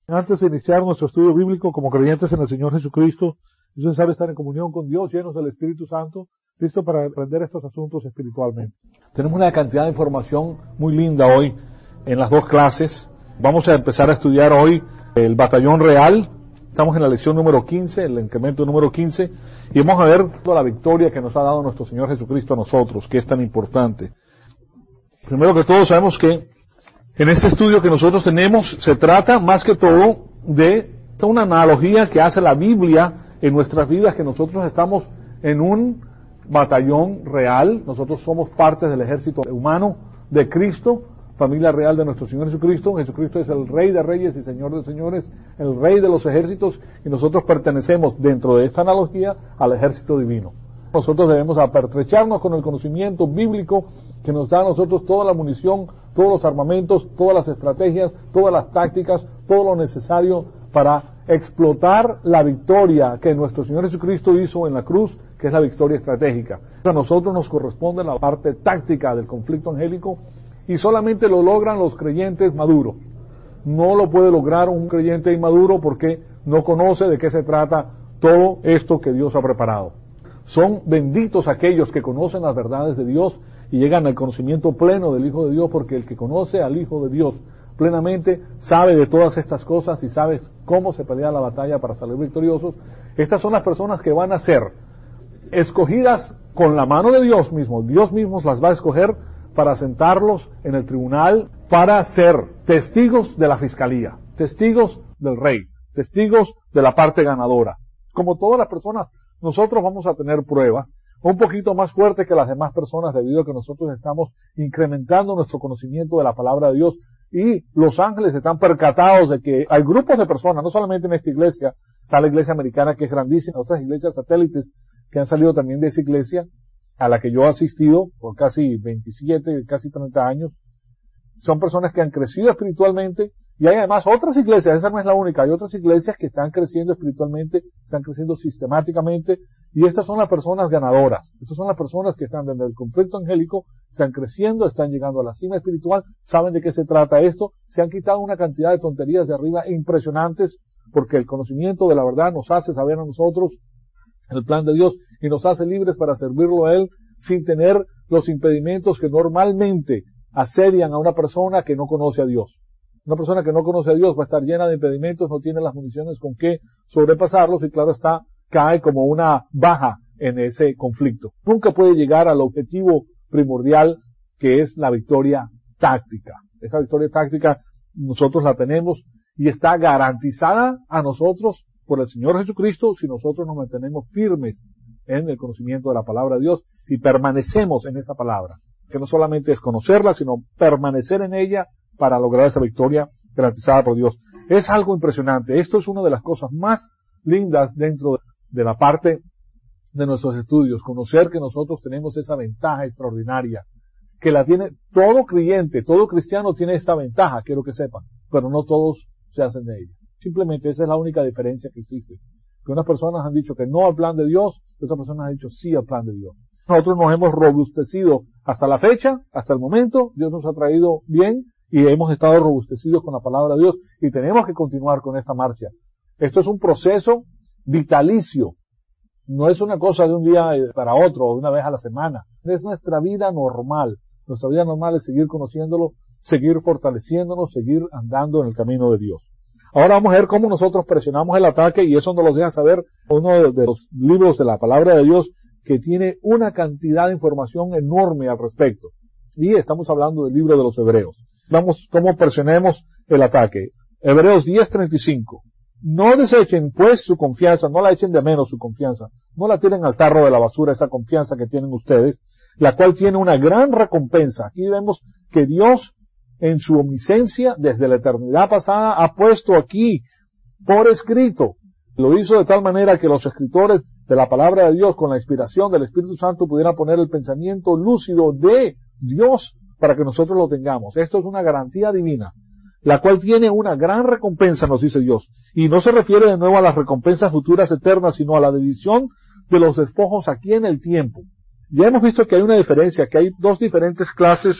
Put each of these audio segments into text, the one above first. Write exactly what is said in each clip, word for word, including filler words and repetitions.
Antes de iniciar nuestro estudio bíblico como creyentes en el Señor Jesucristo, es necesario estar en comunión con Dios, llenos del Espíritu Santo, listo para aprender estos asuntos espiritualmente. Tenemos una cantidad de información muy linda hoy en las dos clases. Vamos a empezar a estudiar hoy el batallón real. Estamos en la lección número quince, el incremento número quince, y vamos a ver toda la victoria que nos ha dado nuestro Señor Jesucristo a nosotros, que es tan importante. Primero que todo, sabemos que en este estudio que nosotros tenemos se trata más que todo de una analogía que hace la Biblia en nuestras vidas, que nosotros estamos en un batallón real, nosotros somos parte del ejército humano de Cristo, familia real de nuestro Señor Jesucristo. Jesucristo es el Rey de Reyes y Señor de Señores, el Rey de los ejércitos, y nosotros pertenecemos dentro de esta analogía al ejército divino. Nosotros debemos apertrecharnos con el conocimiento bíblico que nos da a nosotros toda la munición, todos los armamentos, todas las estrategias, todas las tácticas, todo lo necesario para explotar la victoria que nuestro Señor Jesucristo hizo en la cruz, que es la victoria estratégica. A nosotros nos corresponde la parte táctica del conflicto angélico, y solamente lo logran los creyentes maduros. No lo puede lograr un creyente inmaduro porque no conoce de qué se trata todo esto que Dios ha preparado. Son benditos aquellos que conocen las verdades de Dios y llegan al conocimiento pleno del Hijo de Dios, porque el que conoce al Hijo de Dios plenamente sabe de todas estas cosas y sabe cómo se pelea la batalla para salir victoriosos. Estas son las personas que van a ser escogidas con la mano de Dios mismo. Dios mismo las va a escoger para sentarlos en el tribunal, para ser testigos de la fiscalía, testigos del rey, testigos de la parte ganadora. Como todas las personas, nosotros vamos a tener pruebas un poquito más fuertes que las demás personas, debido a que nosotros estamos incrementando nuestro conocimiento de la palabra de Dios, y los ángeles están percatados de que hay grupos de personas, no solamente en esta iglesia, está la iglesia americana, que es grandísima, otras iglesias satélites que han salido también de esa iglesia, a la que yo he asistido por casi veintisiete, casi treinta años. Son personas que han crecido espiritualmente, y hay además otras iglesias, esa no es la única, hay otras iglesias que están creciendo espiritualmente, están creciendo sistemáticamente, y estas son las personas ganadoras. Estas son las personas que están dentro del conflicto angélico, están creciendo, están llegando a la cima espiritual, saben de qué se trata esto, se han quitado una cantidad de tonterías de arriba impresionantes, porque el conocimiento de la verdad nos hace saber a nosotros el plan de Dios y nos hace libres para servirlo a Él sin tener los impedimentos que normalmente asedian a una persona que no conoce a Dios. Una persona que no conoce a Dios va a estar llena de impedimentos, no tiene las municiones con qué sobrepasarlos, y claro está, cae como una baja en ese conflicto. Nunca puede llegar al objetivo primordial, que es la victoria táctica. Esa victoria táctica nosotros la tenemos y está garantizada a nosotros por el Señor Jesucristo si nosotros nos mantenemos firmes en el conocimiento de la palabra de Dios, si permanecemos en esa palabra, que no solamente es conocerla, sino permanecer en ella para lograr esa victoria garantizada por Dios. Es algo impresionante. Esto es una de las cosas más lindas dentro de la parte de nuestros estudios, conocer que nosotros tenemos esa ventaja extraordinaria, que la tiene todo creyente, todo cristiano tiene esta ventaja, quiero que sepan, pero no todos se hacen de ella. Simplemente esa es la única diferencia que existe. Que unas personas han dicho que no al plan de Dios, y otras personas han dicho sí al plan de Dios. Nosotros nos hemos robustecido hasta la fecha, hasta el momento, Dios nos ha traído bien, y hemos estado robustecidos con la palabra de Dios, y tenemos que continuar con esta marcha. Esto es un proceso vitalicio. No es una cosa de un día para otro, o de una vez a la semana. Es nuestra vida normal. Nuestra vida normal es seguir conociéndolo, seguir fortaleciéndonos, seguir andando en el camino de Dios. Ahora vamos a ver cómo nosotros presionamos el ataque, y eso nos lo deja saber uno de los libros de la palabra de Dios, que tiene una cantidad de información enorme al respecto. Y estamos hablando del libro de los Hebreos. Vamos cómo presionemos el ataque. Hebreos diez treinta y cinco. No desechen pues su confianza, no la echen de menos su confianza, no la tiren al tarro de la basura esa confianza que tienen ustedes, la cual tiene una gran recompensa. Aquí vemos que Dios, en su omnisciencia, desde la eternidad pasada, ha puesto aquí por escrito. Lo hizo de tal manera que los escritores de la palabra de Dios, con la inspiración del Espíritu Santo, pudieran poner el pensamiento lúcido de Dios para que nosotros lo tengamos. Esto es una garantía divina, la cual tiene una gran recompensa, nos dice Dios. Y no se refiere de nuevo a las recompensas futuras eternas, sino a la división de los despojos aquí en el tiempo. Ya hemos visto que hay una diferencia, que hay dos diferentes clases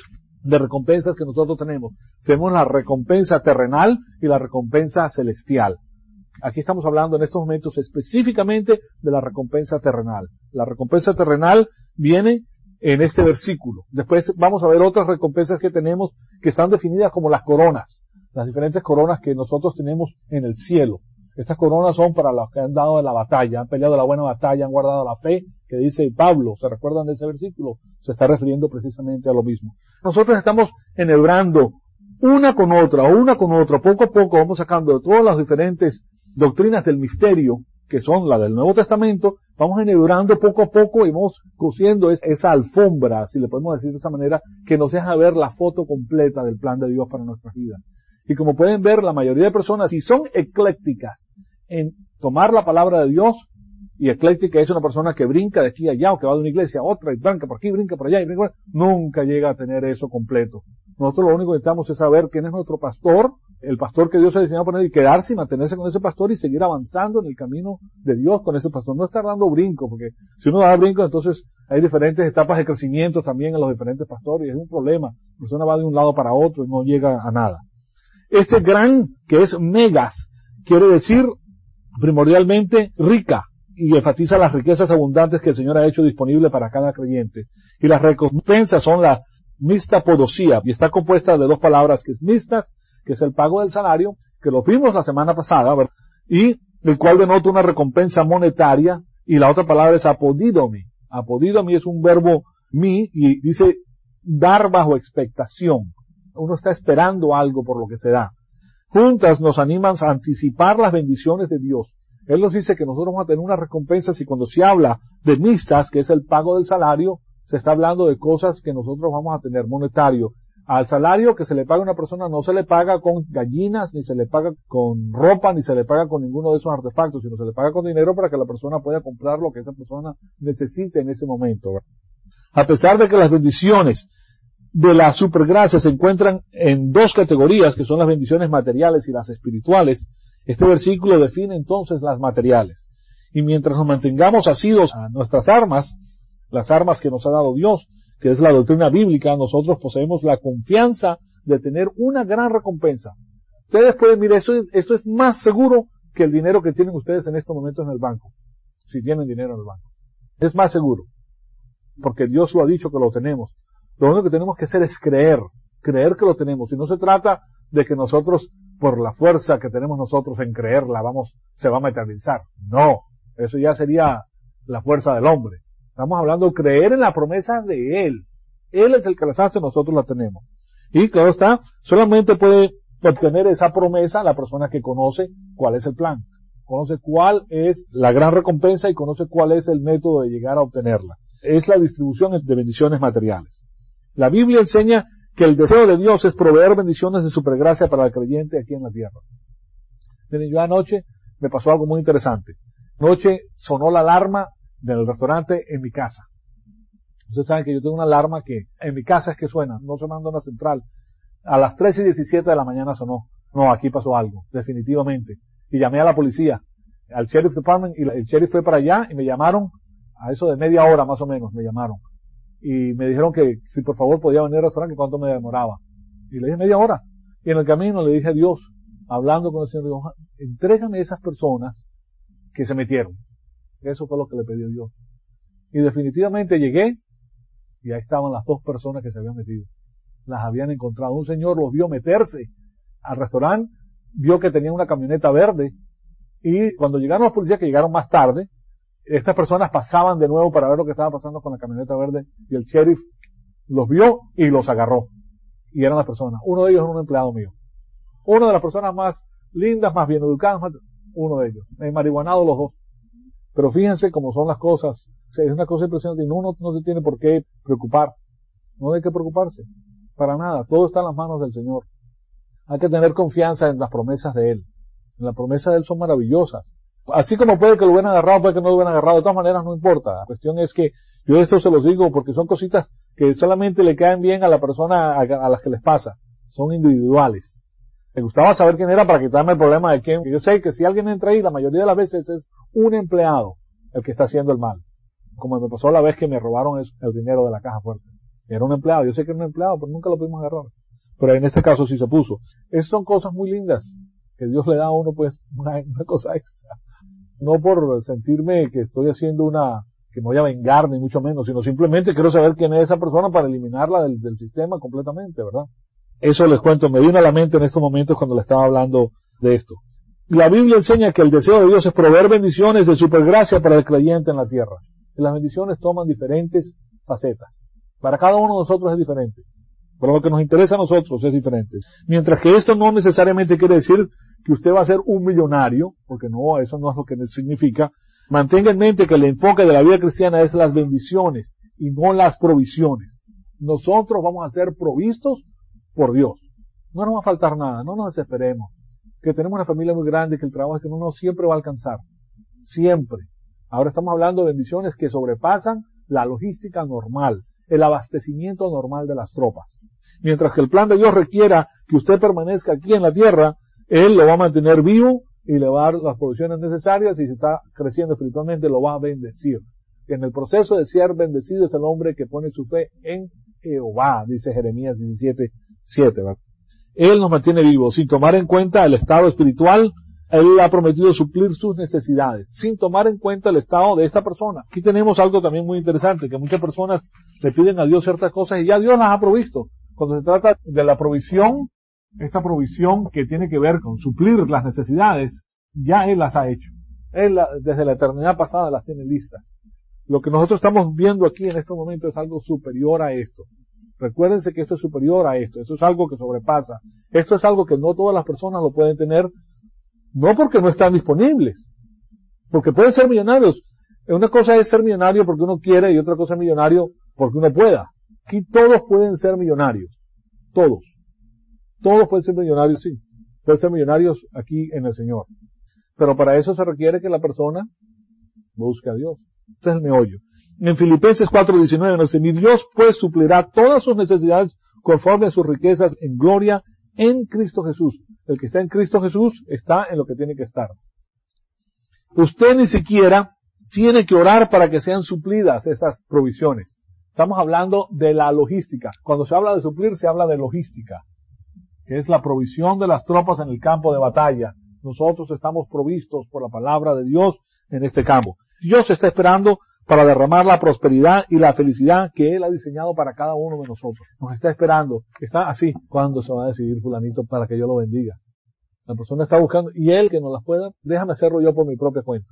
de recompensas que nosotros tenemos. Tenemos la recompensa terrenal y la recompensa celestial. Aquí estamos hablando en estos momentos específicamente de la recompensa terrenal. La recompensa terrenal viene en este versículo. Después vamos a ver otras recompensas que tenemos que están definidas como las coronas, las diferentes coronas que nosotros tenemos en el cielo. Estas coronas son para los que han dado la batalla, han peleado la buena batalla, han guardado la fe, que dice Pablo. ¿Se recuerdan de ese versículo? Se está refiriendo precisamente a lo mismo. Nosotros estamos enhebrando una con otra, o una con otra, poco a poco vamos sacando de todas las diferentes doctrinas del misterio, que son la del Nuevo Testamento, vamos enhebrando poco a poco y vamos cosiendo esa alfombra, si le podemos decir de esa manera, que nos deja ver la foto completa del plan de Dios para nuestras vidas. Y como pueden ver, la mayoría de personas, si son eclécticas en tomar la palabra de Dios, y ecléctica es una persona que brinca de aquí a allá, o que va de una iglesia a otra, y brinca por aquí, brinca por allá, y brinca por allá, nunca llega a tener eso completo. Nosotros lo único que necesitamos es saber quién es nuestro pastor, el pastor que Dios ha diseñado poner, y quedarse y mantenerse con ese pastor y seguir avanzando en el camino de Dios con ese pastor. No estar dando brinco, porque si uno da brinco, entonces hay diferentes etapas de crecimiento también en los diferentes pastores, y es un problema. La persona va de un lado para otro y no llega a nada. Este gran, que es megas, quiere decir primordialmente rica, y enfatiza las riquezas abundantes que el Señor ha hecho disponible para cada creyente. Y las recompensas son la mistapodosía, y está compuesta de dos palabras que es mistas, que es el pago del salario, que lo vimos la semana pasada, ¿verdad? Y el cual denota una recompensa monetaria, y la otra palabra es apodidomi. Apodidomi es un verbo mi, y dice dar bajo expectación. Uno está esperando algo por lo que se da. Juntas nos animan a anticipar las bendiciones de Dios. Él nos dice que nosotros vamos a tener unas recompensas, y cuando se habla de mistas, que es el pago del salario, se está hablando de cosas que nosotros vamos a tener monetario. Al salario que se le paga a una persona no se le paga con gallinas, ni se le paga con ropa, ni se le paga con ninguno de esos artefactos, sino se le paga con dinero para que la persona pueda comprar lo que esa persona necesite en ese momento. A pesar de que las bendiciones de la supergracia se encuentran en dos categorías, que son las bendiciones materiales y las espirituales, este versículo define entonces las materiales. Y mientras nos mantengamos asidos a nuestras armas, las armas que nos ha dado Dios, que es la doctrina bíblica, nosotros poseemos la confianza de tener una gran recompensa. Ustedes pueden, mire, eso, esto es más seguro que el dinero que tienen ustedes en estos momentos en el banco, si tienen dinero en el banco. Es más seguro, porque Dios lo ha dicho que lo tenemos. Lo único que tenemos que hacer es creer, creer que lo tenemos. Y no se trata de que nosotros, por la fuerza que tenemos nosotros en creerla, vamos, se va a materializar. No, eso ya sería la fuerza del hombre. Estamos hablando de creer en la promesa de Él. Él es el que las hace, nosotros la tenemos. Y claro está, solamente puede obtener esa promesa la persona que conoce cuál es el plan, conoce cuál es la gran recompensa y conoce cuál es el método de llegar a obtenerla. Es la distribución de bendiciones materiales. La Biblia enseña que el deseo de Dios es proveer bendiciones de supergracia para el creyente aquí en la tierra. Miren, yo anoche me pasó algo muy interesante. Anoche sonó la alarma del restaurante en mi casa. Ustedes saben que yo tengo una alarma que en mi casa es que suena, no se manda una central. A las tres y diecisiete de la mañana sonó. No, aquí pasó algo, definitivamente. Y llamé a la policía, al Sheriff Department, y el sheriff fue para allá y me llamaron, a eso de media hora más o menos, me llamaron. Y me dijeron que si por favor podía venir al restaurante, que cuánto me demoraba. Y le dije media hora. Y en el camino le dije a Dios, hablando con el Señor, Dios, entrégame esas personas que se metieron. Eso fue lo que le pedí a Dios. Y definitivamente llegué, y ahí estaban las dos personas que se habían metido. Las habían encontrado. Un señor los vio meterse al restaurante, vio que tenía una camioneta verde, y cuando llegaron los policías, que llegaron más tarde, estas personas pasaban de nuevo para ver lo que estaba pasando con la camioneta verde, y el sheriff los vio y los agarró. Y eran las personas. Uno de ellos era un empleado mío. Una de las personas más lindas, más bien educadas, más, uno de ellos. Marihuanados los dos. Pero fíjense cómo son las cosas. Es una cosa impresionante y uno no se tiene por qué preocupar. No hay que preocuparse. Para nada. Todo está en las manos del Señor. Hay que tener confianza en las promesas de Él. En las promesas de Él son maravillosas. Así como puede que lo hubieran agarrado, puede que no lo hubieran agarrado. De todas maneras no importa. La cuestión es que yo esto se los digo porque son cositas que solamente le caen bien a la persona a, a las que les pasa. Son individuales. Me gustaba saber quién era para quitarme el problema de quién. Yo sé que si alguien entra ahí, la mayoría de las veces es un empleado el que está haciendo el mal. Como me pasó la vez que me robaron el dinero de la caja fuerte. Era un empleado, yo sé que era un empleado, pero nunca lo pudimos agarrar. Pero en este caso sí se puso. Esas son cosas muy lindas que Dios le da a uno, pues, una, una cosa extra. No por sentirme que estoy haciendo una, que me voy a vengar, ni mucho menos, sino simplemente quiero saber quién es esa persona para eliminarla del, del sistema completamente, ¿verdad? Eso les cuento, me vino a la mente en estos momentos cuando le estaba hablando de esto. La Biblia enseña que el deseo de Dios es proveer bendiciones de supergracia para el creyente en la tierra. Y las bendiciones toman diferentes facetas. Para cada uno de nosotros es diferente. Pero lo que nos interesa a nosotros es diferente. Mientras que esto no necesariamente quiere decir que usted va a ser un millonario, porque no, eso no es lo que significa. Mantenga en mente que el enfoque de la vida cristiana es las bendiciones y no las provisiones. Nosotros vamos a ser provistos por Dios. No nos va a faltar nada, no nos desesperemos. Que tenemos una familia muy grande, que el trabajo es que uno siempre va a alcanzar. Siempre. Ahora estamos hablando de bendiciones que sobrepasan la logística normal, el abastecimiento normal de las tropas. Mientras que el plan de Dios requiera que usted permanezca aquí en la tierra, Él lo va a mantener vivo y le va a dar las provisiones necesarias, y si está creciendo espiritualmente lo va a bendecir. En el proceso de ser bendecido es el hombre que pone su fe en Jehová, dice Jeremías diecisiete siete. ¿verdad? Él nos mantiene vivos sin tomar en cuenta el estado espiritual. Él ha prometido suplir sus necesidades, sin tomar en cuenta el estado de esta persona. Aquí tenemos algo también muy interesante, que muchas personas le piden a Dios ciertas cosas y ya Dios las ha provisto. Cuando se trata de la provisión, esta provisión que tiene que ver con suplir las necesidades, ya Él las ha hecho. Él desde la eternidad pasada las tiene listas. Lo que nosotros estamos viendo aquí en estos momentos es algo superior a esto. Recuérdense que esto es superior a esto. Esto es algo que sobrepasa. Esto es algo que no todas las personas lo pueden tener, no porque no están disponibles, porque pueden ser millonarios. Una cosa es ser millonario porque uno quiere y otra cosa es millonario porque uno pueda. Aquí todos pueden ser millonarios. Todos. Todos pueden ser millonarios, sí. Pueden ser millonarios aquí en el Señor. Pero para eso se requiere que la persona busque a Dios. Este es el meollo. En Filipenses cuatro diecinueve nos dice, mi Dios pues suplirá todas sus necesidades conforme a sus riquezas en gloria en Cristo Jesús. El que está en Cristo Jesús está en lo que tiene que estar. Usted ni siquiera tiene que orar para que sean suplidas estas provisiones. Estamos hablando de la logística. Cuando se habla de suplir, se habla de logística, que es la provisión de las tropas en el campo de batalla. Nosotros estamos provistos por la palabra de Dios en este campo. Dios está esperando para derramar la prosperidad y la felicidad que Él ha diseñado para cada uno de nosotros. Nos está esperando. Está así. ¿Cuándo se va a decidir fulanito para que yo lo bendiga? La persona está buscando, y Él que nos las pueda, déjame hacerlo yo por mi propia cuenta.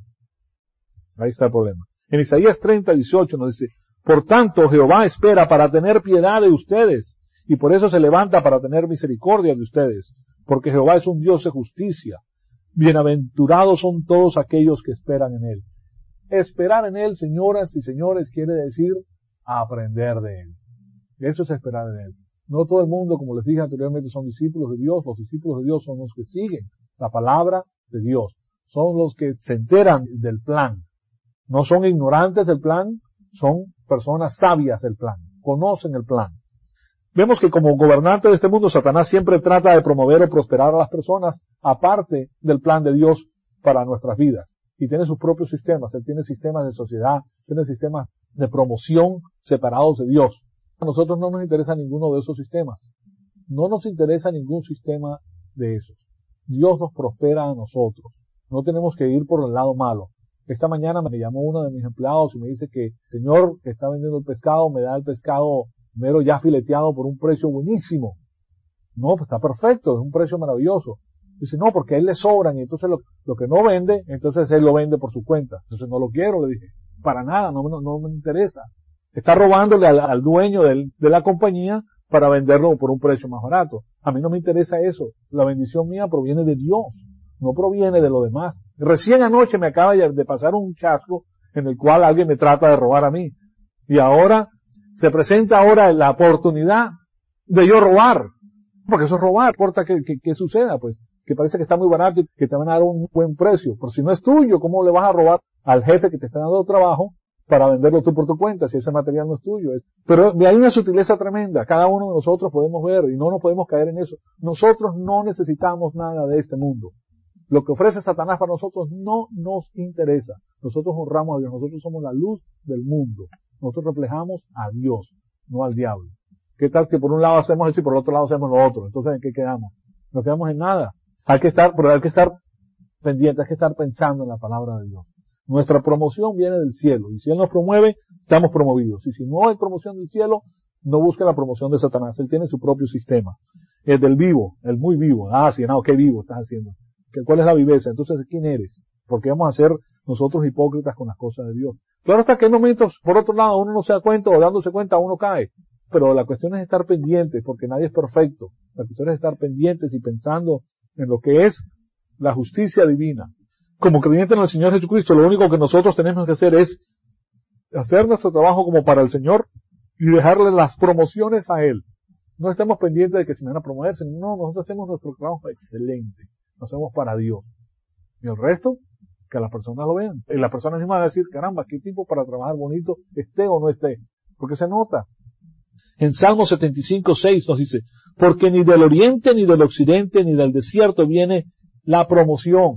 Ahí está el problema. En Isaías treinta dieciocho nos dice, por tanto Jehová espera para tener piedad de ustedes, y por eso se levanta para tener misericordia de ustedes, porque Jehová es un Dios de justicia. Bienaventurados son todos aquellos que esperan en Él. Esperar en Él, señoras y señores, quiere decir aprender de Él. Eso es esperar en Él. No todo el mundo, como les dije anteriormente, son discípulos de Dios. Los discípulos de Dios son los que siguen la palabra de Dios. Son los que se enteran del plan. No son ignorantes del plan, son personas sabias del plan. Conocen el plan. Vemos que como gobernante de este mundo, Satanás siempre trata de promover o prosperar a las personas aparte del plan de Dios para nuestras vidas. Y tiene sus propios sistemas. Él tiene sistemas de sociedad, tiene sistemas de promoción separados de Dios. A nosotros no nos interesa ninguno de esos sistemas. No nos interesa ningún sistema de esos. Dios nos prospera a nosotros. No tenemos que ir por el lado malo. Esta mañana me llamó uno de mis empleados y me dice que, señor, que está vendiendo el pescado, me da el pescado mero ya fileteado por un precio buenísimo. No, pues está perfecto, es un precio maravilloso. Dice, no, porque a él le sobran y entonces lo, lo que no vende, entonces él lo vende por su cuenta. Entonces no lo quiero, le dije. Para nada, no, no, no me interesa. Está robándole al, al dueño del, de la compañía para venderlo por un precio más barato. A mí no me interesa eso. La bendición mía proviene de Dios, no proviene de lo demás. Recién anoche me acaba de pasar un chasco en el cual alguien me trata de robar a mí. Y ahora, se presenta ahora la oportunidad de yo robar. Porque eso es robar, no importa que, que, que suceda, pues. Que parece que está muy barato y que te van a dar un buen precio. Pero si no es tuyo, ¿cómo le vas a robar al jefe que te está dando trabajo para venderlo tú por tu cuenta si ese material no es tuyo? Pero hay una sutileza tremenda. Cada uno de nosotros podemos ver y no nos podemos caer en eso. Nosotros no necesitamos nada de este mundo. Lo que ofrece Satanás para nosotros no nos interesa. Nosotros honramos a Dios. Nosotros somos la luz del mundo. Nosotros reflejamos a Dios. no al diablo. ¿Qué tal que por un lado hacemos esto y por el otro lado hacemos lo otro? Entonces, ¿en qué quedamos? No quedamos en nada. Hay que estar, pero hay que estar pendiente, hay que estar pensando en la palabra de Dios. Nuestra promoción viene del cielo, y si Él nos promueve, estamos promovidos. Y si no hay promoción del cielo, no busque la promoción de Satanás. Él tiene su propio sistema. El del vivo, el muy vivo. Ah, sí, no, ¿qué vivo estás haciendo? ¿Cuál es la viveza? Entonces, ¿quién eres? Porque vamos a ser nosotros hipócritas con las cosas de Dios. Claro hasta que hay momentos, por otro lado, uno no se da cuenta, o dándose cuenta, uno cae. Pero la cuestión es estar pendientes, porque nadie es perfecto. La cuestión es estar pendientes y pensando en lo que es la justicia divina. Como creyentes en el Señor Jesucristo, lo único que nosotros tenemos que hacer es hacer nuestro trabajo como para el Señor y dejarle las promociones a Él. No estemos pendientes de que se me van a promoverse. No, nosotros hacemos nuestro trabajo excelente. Lo hacemos para Dios. Y el resto, que las personas lo vean. Y las personas mismas van a decir, caramba, qué tipo para trabajar bonito, esté o no esté. Porque se nota. En Salmo setenta y cinco, seis nos dice, porque ni del oriente, ni del occidente, ni del desierto viene la promoción.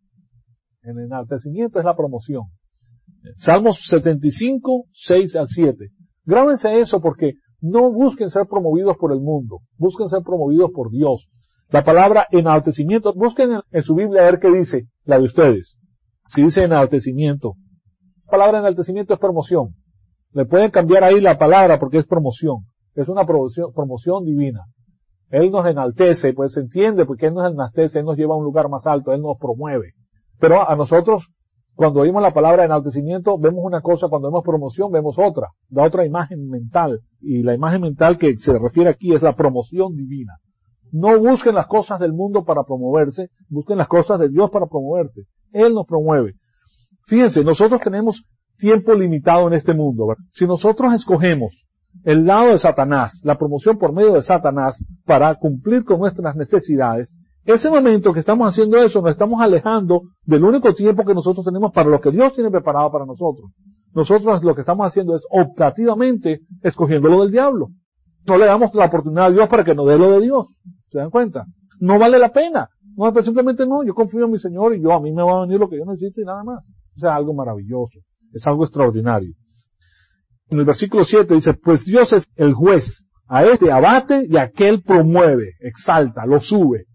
El enaltecimiento es la promoción. Salmos setenta y cinco, seis al siete. Grábense eso porque no busquen ser promovidos por el mundo. Busquen ser promovidos por Dios. La palabra enaltecimiento, busquen en, en su Biblia a ver qué dice la de ustedes. Si dice enaltecimiento. La palabra enaltecimiento es promoción. Le pueden cambiar ahí la palabra porque es promoción. Es una promoción, promoción divina. Él nos enaltece, pues se entiende porque Él nos enaltece, Él nos lleva a un lugar más alto, Él nos promueve. Pero a nosotros, cuando oímos la palabra enaltecimiento, vemos una cosa, cuando vemos promoción, vemos otra. Da otra imagen mental. Y la imagen mental que se refiere aquí es la promoción divina. No busquen las cosas del mundo para promoverse, busquen las cosas de Dios para promoverse. Él nos promueve. Fíjense, nosotros tenemos tiempo limitado en este mundo, ¿verdad? Si nosotros escogemos el lado de Satanás, la promoción por medio de Satanás, para cumplir con nuestras necesidades, ese momento que estamos haciendo eso, nos estamos alejando del único tiempo que nosotros tenemos para lo que Dios tiene preparado para nosotros. Nosotros lo que estamos haciendo es optativamente escogiendo lo del diablo. No le damos la oportunidad a Dios para que nos dé lo de Dios. ¿Se dan cuenta? No vale la pena. No, pero simplemente no. Yo confío en mi Señor y yo, a mí me va a venir lo que yo necesito y nada más. O sea, algo maravilloso. Es algo extraordinario. En el versículo siete dice, pues Dios es el juez. A este abate y a aquel promueve, exalta, lo sube.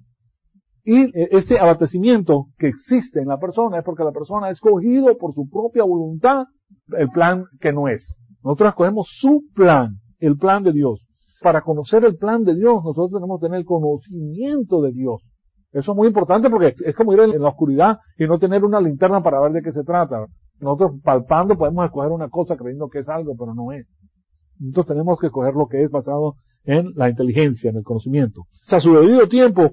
Y este abatecimiento que existe en la persona es porque la persona ha escogido por su propia voluntad el plan que no es. Nosotros escogemos su plan, el plan de Dios. Para conocer el plan de Dios, nosotros tenemos que tener conocimiento de Dios. Eso es muy importante porque es como ir en la oscuridad y no tener una linterna para ver de qué se trata. Nosotros palpando podemos escoger una cosa creyendo que es algo, pero no es. Nosotros tenemos que escoger lo que es basado en la inteligencia, en el conocimiento. O sea, a su debido tiempo,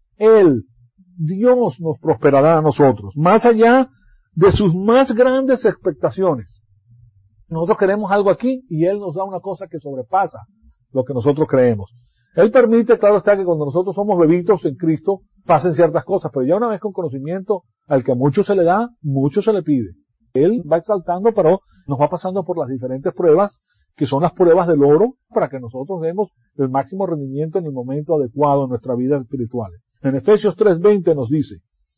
Él, Dios nos prosperará a nosotros, más allá de sus más grandes expectaciones. Nosotros queremos algo aquí y Él nos da una cosa que sobrepasa lo que nosotros creemos. Él permite, claro está, que cuando nosotros somos bebitos en Cristo, pasen ciertas cosas, pero ya una vez con conocimiento, al que a mucho se le da, mucho se le pide. Él va exaltando, pero nos va pasando por las diferentes pruebas, que son las pruebas del oro, para que nosotros demos el máximo rendimiento en el momento adecuado en nuestra vida espiritual. En Efesios tres veinte nos dice,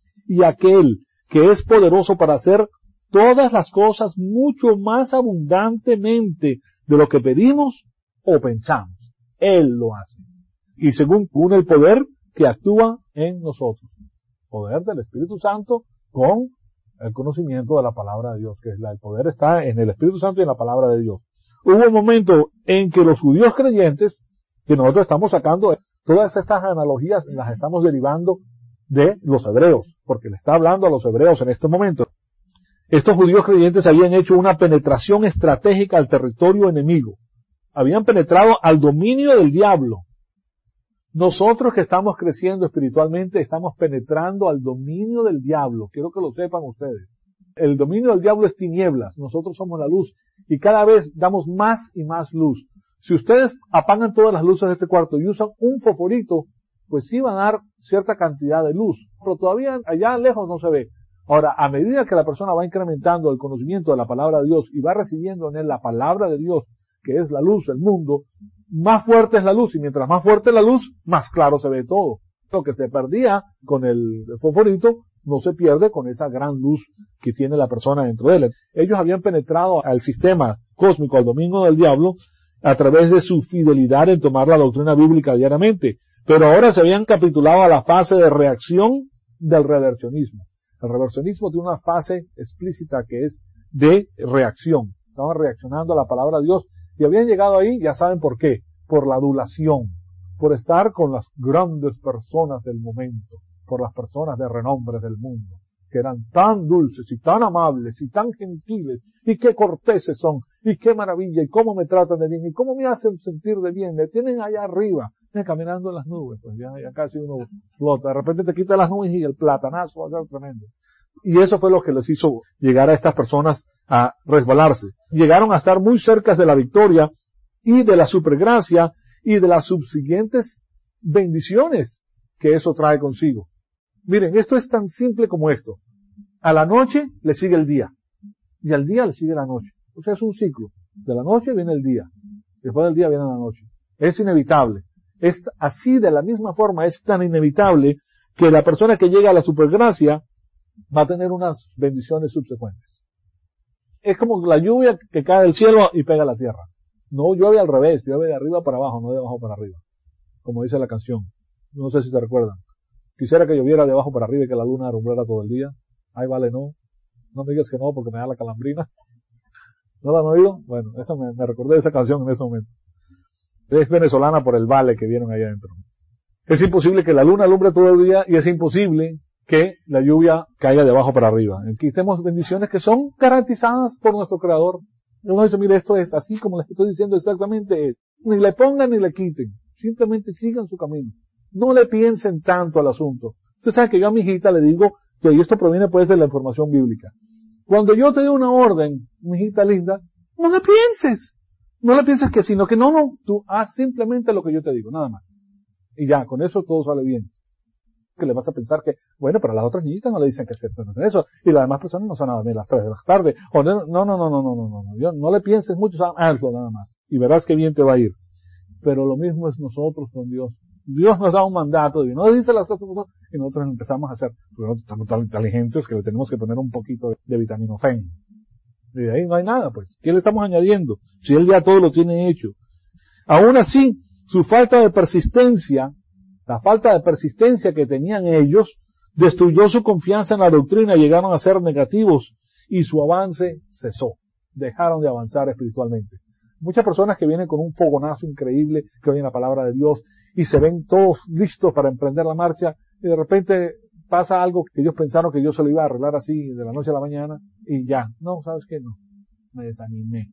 y aquel que es poderoso para hacer todas las cosas mucho más abundantemente de lo que pedimos o pensamos. Él lo hace. Y según une el poder que actúa en nosotros. Poder del Espíritu Santo con el conocimiento de la palabra de Dios, que es la, el poder está en el Espíritu Santo y en la palabra de Dios. Hubo un momento en que los judíos creyentes, que nosotros estamos sacando todas estas analogías, las estamos derivando de los hebreos, porque le está hablando a los hebreos en este momento. Estos judíos creyentes habían hecho una penetración estratégica al territorio enemigo. Habían penetrado al dominio del diablo. Nosotros que estamos creciendo espiritualmente estamos penetrando al dominio del diablo. Quiero que lo sepan ustedes. El dominio del diablo es tinieblas. Nosotros somos la luz. Y cada vez damos más y más luz. Si ustedes apagan todas las luces de este cuarto y usan un fosforito, pues sí van a dar cierta cantidad de luz. Pero todavía allá lejos no se ve. Ahora, a medida que la persona va incrementando el conocimiento de la palabra de Dios y va recibiendo en él la palabra de Dios, que es la luz, el mundo, más fuerte es la luz, y mientras más fuerte es la luz, más claro se ve todo. Lo que se perdía con el fosforito, no se pierde con esa gran luz que tiene la persona dentro de él. Ellos habían penetrado al sistema cósmico, al dominio del diablo, a través de su fidelidad en tomar la doctrina bíblica diariamente. Pero ahora se habían capitulado a la fase de reacción del reversionismo. El reversionismo tiene una fase explícita que es de reacción. Estaban reaccionando a la palabra de Dios y habían llegado ahí, ya saben por qué, por la adulación, por estar con las grandes personas del momento, por las personas de renombre del mundo, que eran tan dulces y tan amables y tan gentiles, y qué corteses son, y qué maravilla, y cómo me tratan de bien, y cómo me hacen sentir de bien, me tienen allá arriba, eh, caminando en las nubes, pues ya, ya casi uno flota, de repente te quita las nubes y el platanazo va a ser tremendo. Y eso fue lo que les hizo llegar a estas personas a resbalarse. Llegaron a estar muy cerca de la victoria y de la supergracia y de las subsiguientes bendiciones que eso trae consigo. Miren, esto es tan simple como esto. A la noche le sigue el día. Y al día le sigue la noche. O sea, es un ciclo. De la noche viene el día. Después del día viene la noche. Es inevitable. Es así, de la misma forma, es tan inevitable que la persona que llega a la supergracia va a tener unas bendiciones subsecuentes. Es como la lluvia que cae del cielo y pega a la tierra. No llueve al revés, llueve de arriba para abajo, no de abajo para arriba. Como dice la canción. No sé si se recuerdan. Quisiera que lloviera de abajo para arriba y que la luna alumbrara todo el día. Ay, vale, no. No me digas que no porque me da la calambrina. ¿No la han oído? Bueno, eso me, me recordé de esa canción en ese momento. Es venezolana por el vale que vieron ahí adentro. Es imposible que la luna alumbre todo el día y es imposible que la lluvia caiga de abajo para arriba. Aquí tenemos bendiciones que son garantizadas por nuestro Creador. Uno dice, mire, esto es así como les estoy diciendo exactamente. Es. Ni le pongan ni le quiten. Simplemente sigan su camino. No le piensen tanto al asunto. Usted sabe que yo a mi hijita le digo que esto proviene pues de la información bíblica. Cuando yo te doy una orden, mi hijita linda, no le pienses. No le pienses que sino que no, no. Tú haz simplemente lo que yo te digo, nada más. Y ya, con eso todo sale bien. Que le vas a pensar que, bueno, pero a las otras niñitas no le dicen que se hacen eso, y las demás personas no son nada de las tres de la tarde, o no, no, no, no, no, no, no, no, no, yo, no le pienses mucho, hazlo nada más, y verás que bien te va a ir. Pero lo mismo es nosotros con Dios. Dios nos da un mandato, y nos dice las cosas, y nosotros empezamos a hacer, porque nosotros estamos tan inteligentes que le tenemos que poner un poquito de, de vitaminofen. Y de ahí no hay nada, pues. ¿Qué le estamos añadiendo? Si Él ya todo lo tiene hecho. Aún así, su falta de persistencia, la falta de persistencia que tenían ellos, destruyó su confianza en la doctrina, llegaron a ser negativos y su avance cesó. Dejaron de avanzar espiritualmente. Muchas personas que vienen con un fogonazo increíble, que oyen la palabra de Dios y se ven todos listos para emprender la marcha y de repente pasa algo que ellos pensaron que yo se lo iba a arreglar así de la noche a la mañana y ya. No, ¿sabes qué? No. Me desanimé.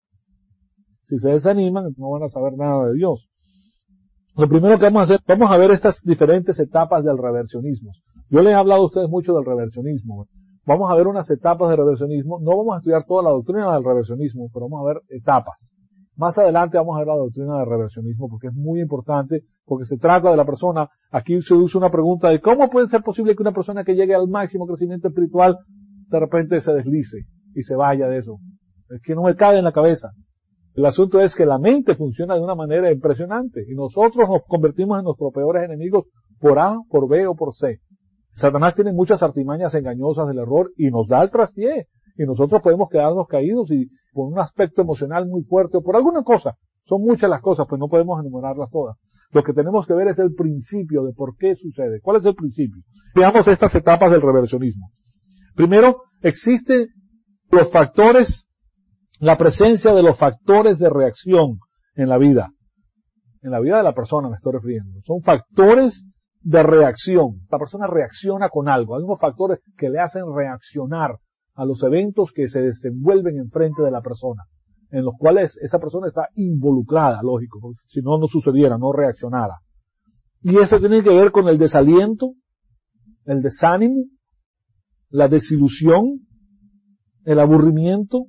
Si se desaniman, no van a saber nada de Dios. Lo primero que vamos a hacer, vamos a ver estas diferentes etapas del reversionismo. Yo les he hablado a ustedes mucho del reversionismo. Vamos a ver unas etapas de reversionismo. No vamos a estudiar toda la doctrina del reversionismo, pero vamos a ver etapas. Más adelante vamos a ver la doctrina del reversionismo porque es muy importante, porque se trata de la persona. Aquí se usa una pregunta de cómo puede ser posible que una persona que llegue al máximo crecimiento espiritual de repente se deslice y se vaya de eso. Es que no me cabe en la cabeza. El asunto es que la mente funciona de una manera impresionante y nosotros nos convertimos en nuestros peores enemigos por A, por B o por C. Satanás tiene muchas artimañas engañosas del error y nos da el traspié. Y nosotros podemos quedarnos caídos y por un aspecto emocional muy fuerte o por alguna cosa. Son muchas las cosas, pues no podemos enumerarlas todas. Lo que tenemos que ver es el principio de por qué sucede. ¿Cuál es el principio? Veamos estas etapas del reversionismo. Primero, existen los factores, la presencia de los factores de reacción en la vida. En la vida de la persona me estoy refiriendo. Son factores de reacción. La persona reacciona con algo. Hay unos factores que le hacen reaccionar a los eventos que se desenvuelven enfrente de la persona, en los cuales esa persona está involucrada, lógico, porque si no, no sucediera, no reaccionara. Y esto tiene que ver con el desaliento, el desánimo, la desilusión, el aburrimiento,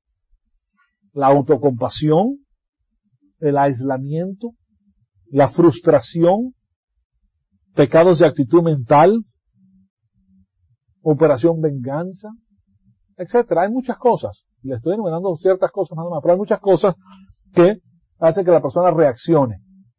la autocompasión, el aislamiento, la frustración, pecados de actitud mental, operación venganza, etcétera. Hay muchas cosas. Le estoy enumerando ciertas cosas nada más, pero hay muchas cosas que hacen que la persona reaccione.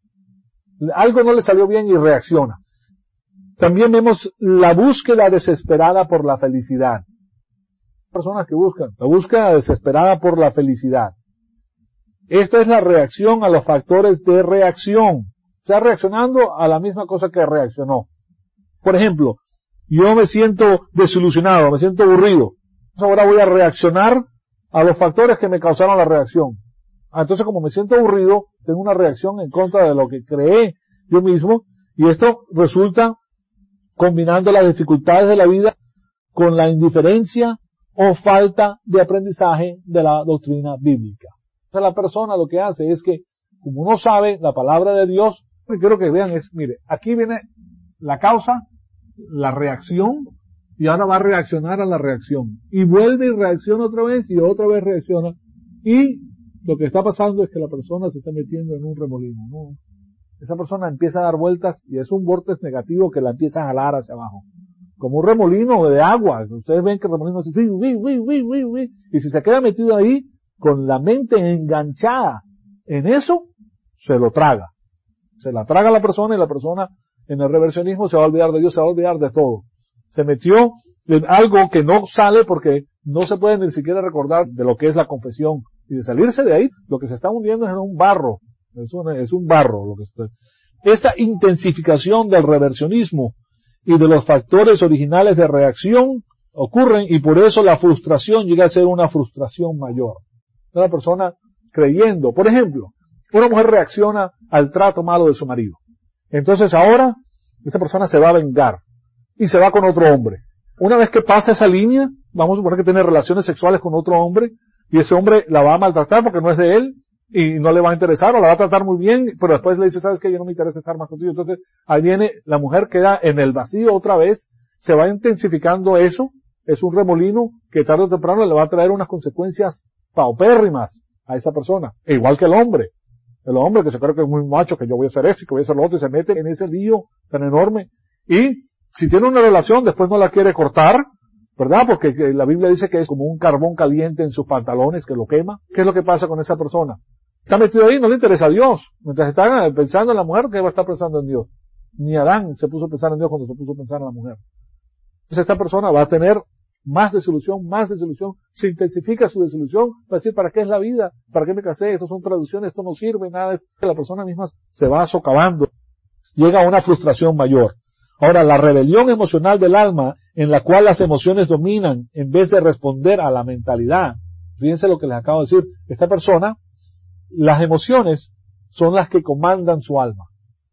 Algo no le salió bien y reacciona. También vemos la búsqueda desesperada por la felicidad. Personas que buscan, la búsqueda desesperada por la felicidad. Esta es la reacción a los factores de reacción. Está reaccionando a la misma cosa que reaccionó. Por ejemplo, yo me siento desilusionado, me siento aburrido. Ahora voy a reaccionar a los factores que me causaron la reacción. Entonces, como me siento aburrido, tengo una reacción en contra de lo que creé yo mismo, y esto resulta combinando las dificultades de la vida con la indiferencia o falta de aprendizaje de la doctrina bíblica. O sea, la persona lo que hace es que, como no sabe la palabra de Dios, lo que quiero que vean es, mire, aquí viene la causa, la reacción, y ahora va a reaccionar a la reacción. Y vuelve y reacciona otra vez, y otra vez reacciona. Y lo que está pasando es que la persona se está metiendo en un remolino, ¿no? Esa persona empieza a dar vueltas, y es un vórtice negativo que la empieza a jalar hacia abajo. Como un remolino de agua. Ustedes ven que el remolino hace, uy, uy, uy, uy, uy, y si se queda metido ahí, con la mente enganchada en eso, se lo traga. Se la traga la persona, y la persona en el reversionismo se va a olvidar de Dios, se va a olvidar de todo. Se metió en algo que no sale porque no se puede ni siquiera recordar de lo que es la confesión. Y de salirse de ahí, lo que se está hundiendo es en un barro. Es un, es un barro lo que está. Esta intensificación del reversionismo y de los factores originales de reacción ocurren, y por eso la frustración llega a ser una frustración mayor. Una persona creyendo, por ejemplo, una mujer reacciona al trato malo de su marido. Entonces ahora, esta persona se va a vengar y se va con otro hombre. Una vez que pasa esa línea, vamos a suponer que tiene relaciones sexuales con otro hombre, y ese hombre la va a maltratar porque no es de él, y no le va a interesar, o la va a tratar muy bien, pero después le dice, sabes que yo no me interesa estar más contigo. Entonces ahí viene, la mujer queda en el vacío otra vez, se va intensificando eso, es un remolino que tarde o temprano le va a traer unas consecuencias paupérrimas a esa persona, e igual que el hombre. El hombre que se cree que es muy macho, que yo voy a hacer esto y que voy a hacer lo otro, y se mete en ese lío tan enorme. Y si tiene una relación, después no la quiere cortar, ¿verdad? Porque la Biblia dice que es como un carbón caliente en sus pantalones que lo quema. ¿Qué es lo que pasa con esa persona? Está metido ahí, no le interesa a Dios. Mientras está pensando en la mujer, ¿qué va a estar pensando en Dios? Ni Adán se puso a pensar en Dios cuando se puso a pensar en la mujer. Entonces esta persona va a tener más desilusión, más desilusión, se intensifica su desilusión, va a decir, ¿para qué es la vida? ¿Para qué me casé? Esto son traducciones, esto no sirve, nada. La persona misma se va socavando, llega a una frustración mayor. Ahora, la rebelión emocional del alma, en la cual las emociones dominan, en vez de responder a la mentalidad. Fíjense lo que les acabo de decir. Esta persona, las emociones son las que comandan su alma.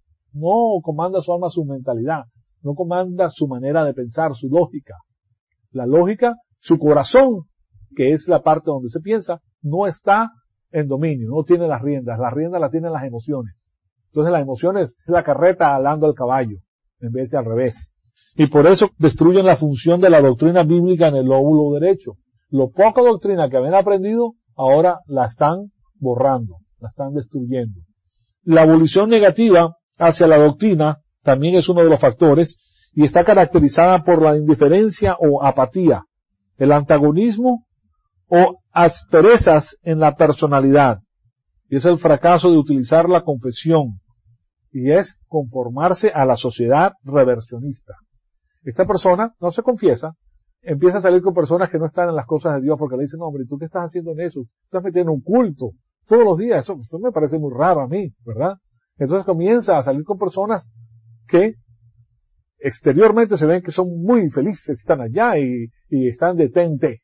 No comanda su alma su mentalidad, no comanda su manera de pensar, su lógica. La lógica, su corazón, que es la parte donde se piensa, no está en dominio, no tiene las riendas. Las riendas las tienen las emociones. Entonces las emociones es la carreta alando al caballo, en vez de al revés. Y por eso destruyen la función de la doctrina bíblica en el lóbulo derecho. Lo poca doctrina que habían aprendido, ahora la están borrando, la están destruyendo. La evolución negativa hacia la doctrina también es uno de los factores, y está caracterizada por la indiferencia o apatía, el antagonismo o asperezas en la personalidad. Y es el fracaso de utilizar la confesión, y es conformarse a la sociedad reversionista. Esta persona no se confiesa, empieza a salir con personas que no están en las cosas de Dios, porque le dicen, no, hombre, ¿tú qué estás haciendo en eso? Estás metiendo un culto todos los días, eso, eso me parece muy raro a mí, ¿verdad? Entonces comienza a salir con personas que exteriormente se ven que son muy felices, están allá y, y están de tente.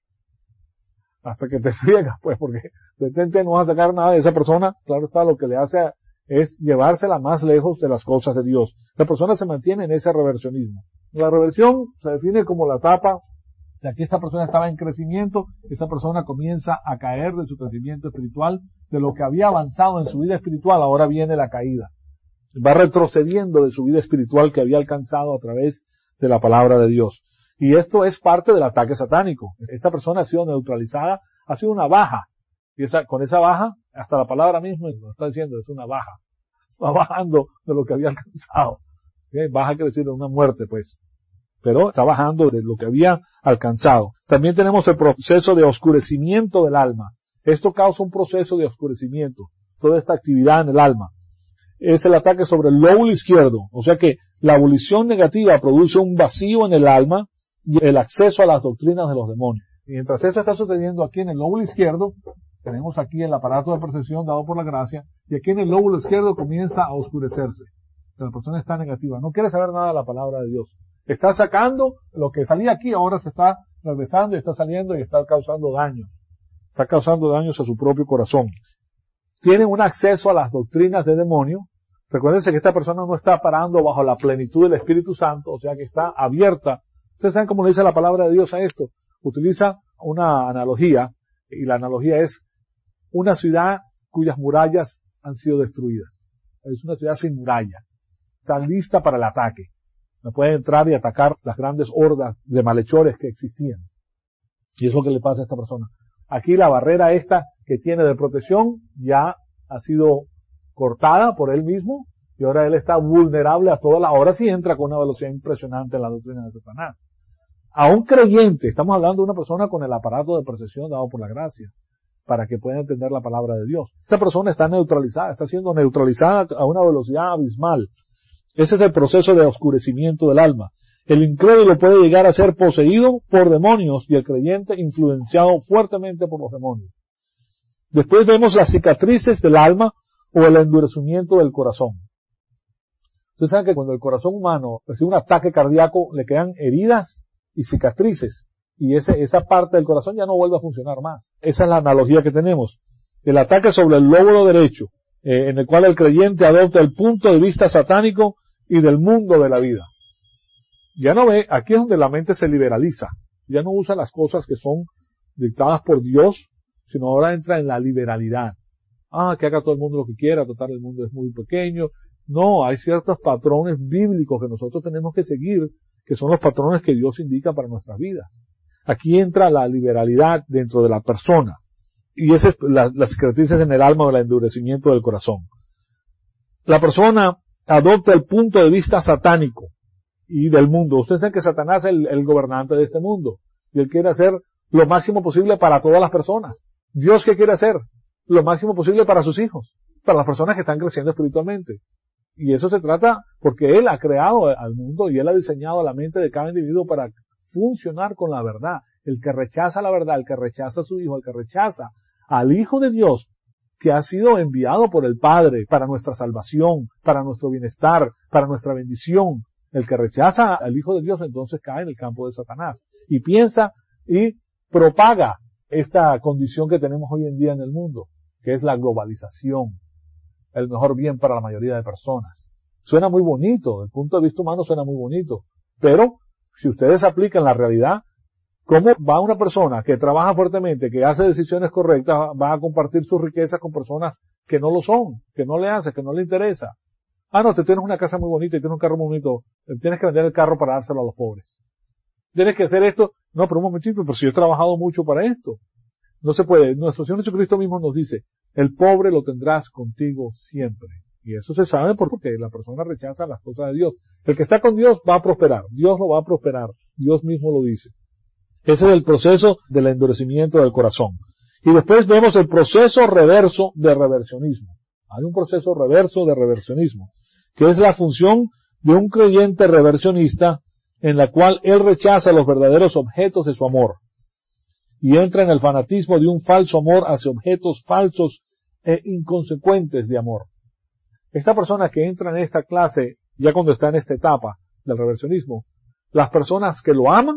Hasta que te friegas, pues, porque de tente no vas a sacar nada de esa persona. Claro está, lo que le hace es llevársela más lejos de las cosas de Dios. La persona se mantiene en ese reversionismo. La reversión se define como la etapa. Si aquí esta persona estaba en crecimiento, esa persona comienza a caer de su crecimiento espiritual, de lo que había avanzado en su vida espiritual, ahora viene la caída. Va retrocediendo de su vida espiritual que había alcanzado a través de la palabra de Dios. Y esto es parte del ataque satánico. Esta persona ha sido neutralizada, ha sido una baja. Y esa, con esa baja, hasta la palabra misma lo está diciendo, es una baja. Va bajando de lo que había alcanzado. ¿Okay? Baja quiere decir una muerte, pues. Pero está bajando de lo que había alcanzado. También tenemos el proceso de oscurecimiento del alma. Esto causa un proceso de oscurecimiento. Toda esta actividad en el alma. Es el ataque sobre el lóbulo izquierdo. O sea que la abolición negativa produce un vacío en el alma y el acceso a las doctrinas de los demonios. Y mientras eso está sucediendo aquí en el lóbulo izquierdo, Tenemos aquí el aparato de percepción dado por la gracia, y aquí en el lóbulo izquierdo comienza a oscurecerse. La persona está negativa, no quiere saber nada de la palabra de Dios. Está sacando lo que salía aquí, ahora se está regresando y está saliendo y está causando daño. Está causando daños a su propio corazón. Tienen un acceso a las doctrinas de demonio. Recuérdense que esta persona no está parando bajo la plenitud del Espíritu Santo, o sea que está abierta. Ustedes saben cómo le dice la palabra de Dios a esto. Utiliza una analogía, y la analogía es una ciudad cuyas murallas han sido destruidas. Es una ciudad sin murallas. Está lista para el ataque. No puede entrar y atacar las grandes hordas de malhechores que existían. Y es lo que le pasa a esta persona. Aquí la barrera esta que tiene de protección ya ha sido cortada por él mismo y ahora él está vulnerable a toda la... Ahora sí entra con una velocidad impresionante en la doctrina de Satanás. A un creyente, estamos hablando de una persona con el aparato de percepción dado por la gracia, para que pueda entender la palabra de Dios. Esta persona está neutralizada, está siendo neutralizada a una velocidad abismal. Ese es el proceso de oscurecimiento del alma. El incrédulo puede llegar a ser poseído por demonios y el creyente influenciado fuertemente por los demonios. Después vemos las cicatrices del alma o el endurecimiento del corazón. Ustedes saben que cuando el corazón humano recibe un ataque cardíaco le quedan heridas y cicatrices y ese, esa parte del corazón ya no vuelve a funcionar más. Esa es la analogía que tenemos. El ataque sobre el lóbulo derecho, eh, en el cual el creyente adopta el punto de vista satánico y del mundo de la vida. Ya no ve, aquí es donde la mente se liberaliza. Ya no usa las cosas que son dictadas por Dios, sino ahora entra en la liberalidad. Ah, que haga todo el mundo lo que quiera, total el mundo es muy pequeño. No, hay ciertos patrones bíblicos que nosotros tenemos que seguir, que son los patrones que Dios indica para nuestras vidas. Aquí entra la liberalidad dentro de la persona. Y esa es la, las cicatrices en el alma o el endurecimiento del corazón. La persona adopta el punto de vista satánico y del mundo. Ustedes saben que Satanás es el, el gobernante de este mundo. Y él quiere hacer lo máximo posible para todas las personas. ¿Dios qué quiere hacer? Lo máximo posible para sus hijos, para las personas que están creciendo espiritualmente. Y eso se trata porque Él ha creado al mundo y Él ha diseñado la mente de cada individuo para funcionar con la verdad. El que rechaza la verdad, el que rechaza a su hijo, el que rechaza al Hijo de Dios, que ha sido enviado por el Padre para nuestra salvación, para nuestro bienestar, para nuestra bendición. El que rechaza al Hijo de Dios entonces cae en el campo de Satanás y piensa y propaga esta condición que tenemos hoy en día en el mundo, que es la globalización, el mejor bien para la mayoría de personas. Suena muy bonito, desde el punto de vista humano suena muy bonito, pero si ustedes aplican la realidad, ¿cómo va una persona que trabaja fuertemente, que hace decisiones correctas, va a compartir sus riquezas con personas que no lo son, que no le hace, que no le interesa? Ah, no, te tienes una casa muy bonita y tienes un carro muy bonito, tienes que vender el carro para dárselo a los pobres. Tienes que hacer esto. No, pero un momentito, pero si yo he trabajado mucho para esto. No se puede. Nuestro Señor Jesucristo mismo nos dice, el pobre lo tendrás contigo siempre. Y eso se sabe porque la persona rechaza las cosas de Dios. El que está con Dios va a prosperar. Dios lo va a prosperar. Dios mismo lo dice. Ese es el proceso del endurecimiento del corazón. Y después vemos el proceso reverso de reversionismo. Hay un proceso reverso de reversionismo, que es la función de un creyente reversionista en la cual él rechaza los verdaderos objetos de su amor y entra en el fanatismo de un falso amor hacia objetos falsos e inconsecuentes de amor. Esta persona que entra en esta clase, ya cuando está en esta etapa del reversionismo, las personas que lo aman,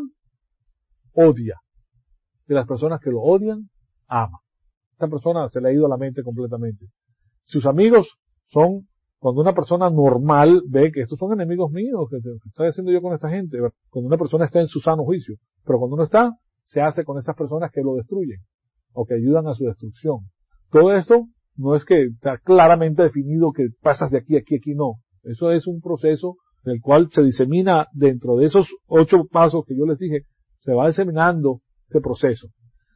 odia. Y las personas que lo odian, ama. Esta persona se le ha ido a la mente completamente. Sus amigos son, cuando una persona normal ve que estos son enemigos míos, que, que estoy haciendo yo con esta gente, cuando una persona está en su sano juicio, pero cuando no está, se hace con esas personas que lo destruyen o que ayudan a su destrucción. Todo esto no es que está claramente definido que pasas de aquí a aquí, aquí no. Eso es un proceso en el cual se disemina dentro de esos ocho pasos que yo les dije, se va diseminando ese proceso.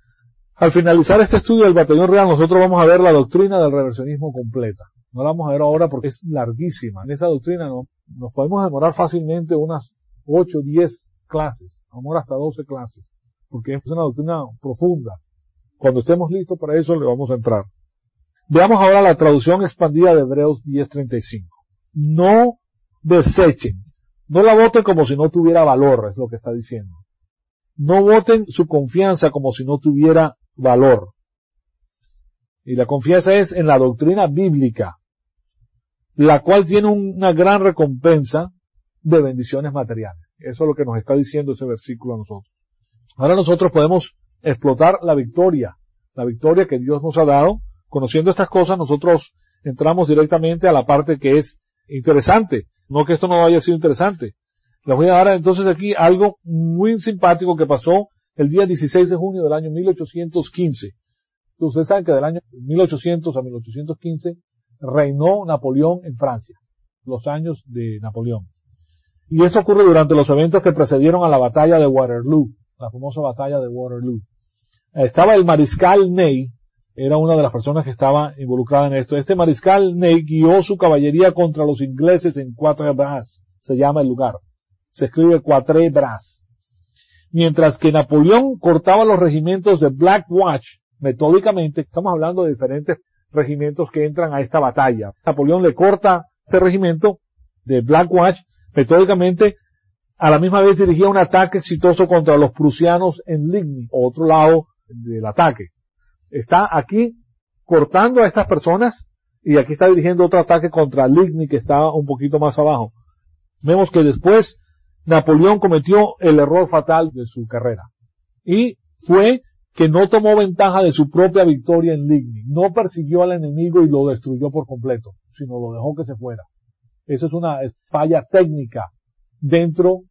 Al finalizar este estudio del batallón real, nosotros vamos a ver la doctrina del reversionismo completa. No la vamos a ver ahora porque es larguísima. En esa doctrina no, nos podemos demorar fácilmente unas ocho, diez clases, vamos hasta doce clases, porque es una doctrina profunda. Cuando estemos listos para eso, le vamos a entrar. Veamos ahora la traducción expandida de Hebreos diez treinta y cinco. No desechen, no la voten como si no tuviera valor, es lo que está diciendo. No voten su confianza como si no tuviera valor. y la confianza es en la doctrina bíblica, la cual tiene una gran recompensa de bendiciones materiales. Eso es lo que nos está diciendo ese versículo a nosotros. Ahora nosotros podemos explotar la victoria, la victoria que Dios nos ha dado. Conociendo estas cosas, nosotros entramos directamente a la parte que es interesante. No que esto no haya sido interesante. Les voy a dar entonces aquí algo muy simpático que pasó el día dieciséis de junio del año mil ochocientos quince. Ustedes saben que del año mil ochocientos a mil ochocientos quince reinó Napoleón en Francia. Los años de Napoleón. Y esto ocurre durante los eventos que precedieron a la batalla de Waterloo, la famosa batalla de Waterloo. Estaba el mariscal Ney, era una de las personas que estaba involucrada en esto. Este mariscal Ney guió su caballería contra los ingleses en Quatre Bras, se llama el lugar. Se escribe Quatre Bras. Mientras que Napoleón cortaba los regimientos de Black Watch, metódicamente, estamos hablando de diferentes regimientos que entran a esta batalla. Napoleón le corta este regimiento de Black Watch, metódicamente, a la misma vez dirigía un ataque exitoso contra los prusianos en Ligny, otro lado del ataque. Está aquí cortando a estas personas y aquí está dirigiendo otro ataque contra Ligny que está un poquito más abajo. Vemos que después Napoleón cometió el error fatal de su carrera y fue que no tomó ventaja de su propia victoria en Ligny. No persiguió al enemigo y lo destruyó por completo, sino lo dejó que se fuera. Eso es una falla técnica dentro